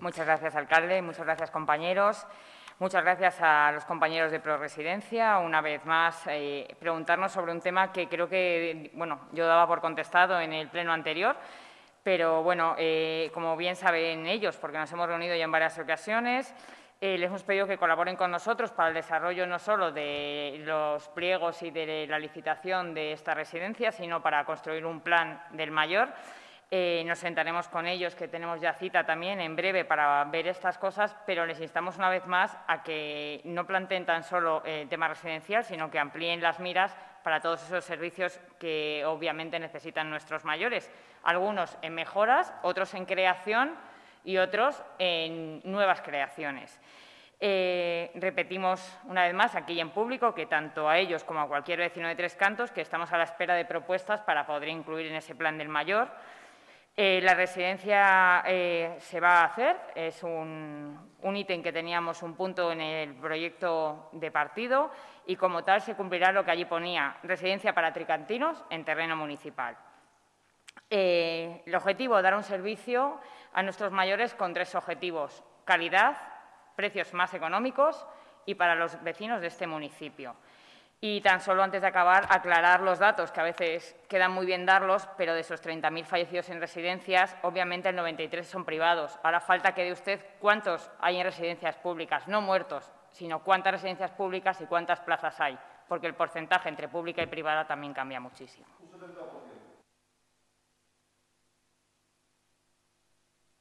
Muchas gracias, alcalde. Muchas gracias, compañeros. Muchas gracias a los compañeros de ProResidencia. Una vez más, preguntarnos sobre un tema que creo que, yo daba por contestado en el pleno anterior, pero, como bien saben ellos, porque nos hemos reunido ya en varias ocasiones, les hemos pedido que colaboren con nosotros para el desarrollo no solo de los pliegos y de la licitación de esta residencia, sino para construir un plan del mayor. Nos sentaremos con ellos, que tenemos ya cita también en breve para ver estas cosas, pero les instamos una vez más a que no planteen tan solo el tema residencial, sino que amplíen las miras para todos esos servicios que obviamente necesitan nuestros mayores. Algunos en mejoras, otros en creación y otros en nuevas creaciones. Repetimos una vez más aquí en público que tanto a ellos como a cualquier vecino de Tres Cantos que estamos a la espera de propuestas para poder incluir en ese plan del mayor. La residencia se va a hacer, es un ítem que teníamos, un punto en el proyecto de partido y como tal se cumplirá lo que allí ponía, residencia para tricantinos en terreno municipal. El objetivo, dar un servicio a nuestros mayores con 3 objetivos: calidad, precios más económicos y para los vecinos de este municipio. Y tan solo antes de acabar, aclarar los datos, que a veces quedan muy bien darlos, pero de esos 30.000 fallecidos en residencias, obviamente el 93 son privados. Ahora falta que dé usted cuántos hay en residencias públicas, no muertos, sino cuántas residencias públicas y cuántas plazas hay, porque el porcentaje entre pública y privada también cambia muchísimo.